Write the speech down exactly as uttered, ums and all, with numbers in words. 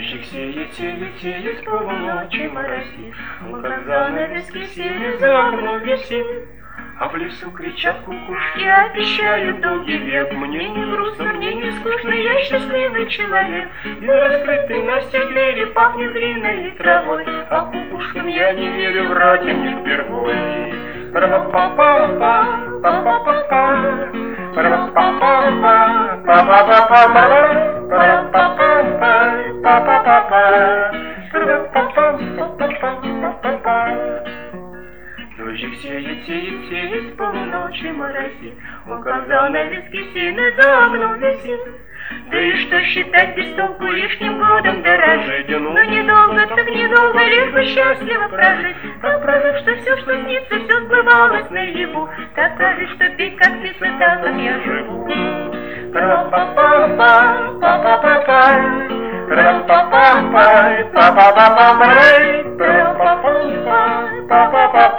Дождик сеет, сеет, сеет, полуночи моросит, он как занавески сеет, за окном висит. А в лесу кричат кукушки, обещают долгий век. Мне не грустно, мне не скучно, я счастливый человек. И раскрыты настежь двери пахнет глиной травой, а кукушкам я не верю, врать им не впервой. Па-па-па-па, па-па-па-па, па-па-па-па, па-па-па-па, па-па-па-па, па-па-па-па. Дождик сеет, сеет, сеет, полуночи моросит, он как занавески сильно за окном висит. Да и что считать без толку лишним годом дорожить? Ну недолго, так недолго, лишь бы счастливо прожить. Так прожив, что все, что снится, все сбывалось наяву. Так прожив, что петь, как песня, так, как я живу. Тра-па-па-па, па-па-па-па, тра-па-па-па, па-па-па-па, тра-па-па-па, па-па-па.